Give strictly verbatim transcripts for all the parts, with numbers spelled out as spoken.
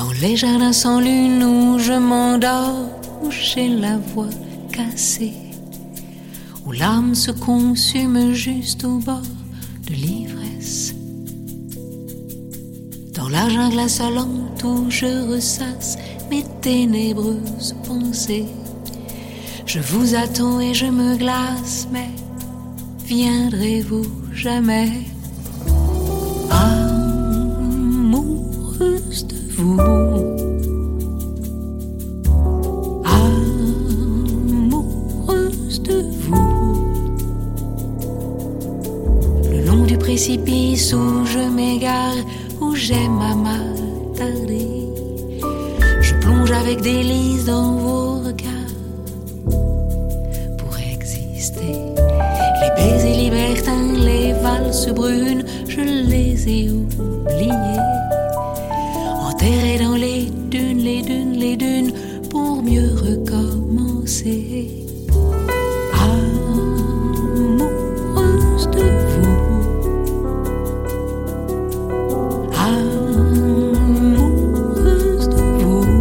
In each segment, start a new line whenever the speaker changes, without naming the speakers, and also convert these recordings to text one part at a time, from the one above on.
Dans les jardins sans lune où je m'endors, où j'ai la voix cassée, où l'âme se consume juste au bord de l'ivresse. Dans la jungle insolente où je ressasse mes ténébreuses pensées, je vous attends et je me glace, mais viendrez-vous jamais? Amoureuse de vous, amoureuse de vous, le long du précipice où je m'égare, où j'aime à m'attarder, je plonge avec délice dans vos regards pour exister. Les baisers libertins, les valses brunes, je les ai oubliés, enterrés dans les dunes, les dunes, les dunes, pour mieux recommencer. Amoureuse de vous, amoureuse de vous,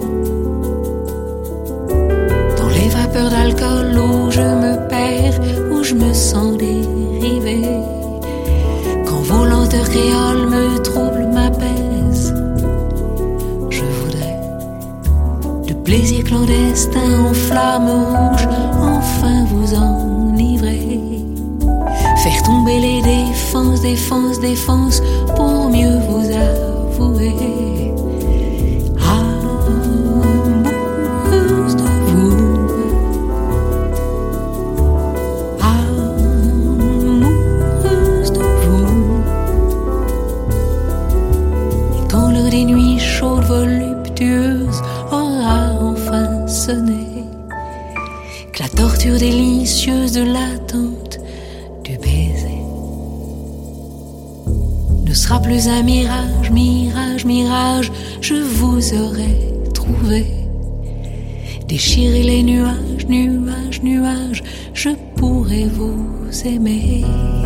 dans les vapeurs d'alcool où je me perds, où je me sens dérivé, quand vos lenteurs créoles me troublent, m'apaisent, je voudrais de plaisir clandestin en flammes rouges enfin vous enivrer, faire tomber les défenses, défenses, défenses, pour mieux vous avouer. Amoureuse de vous, amoureuse de vous, et quand l'heure des nuits chaudes, voluptueuses aura enfin sonné, que la torture délicieuse de l'attente du baiser ne sera plus un mirage, mirage, mirage, je vous aurai trouvé. Déchirer les nuages, nuages, nuages, je pourrai vous aimer.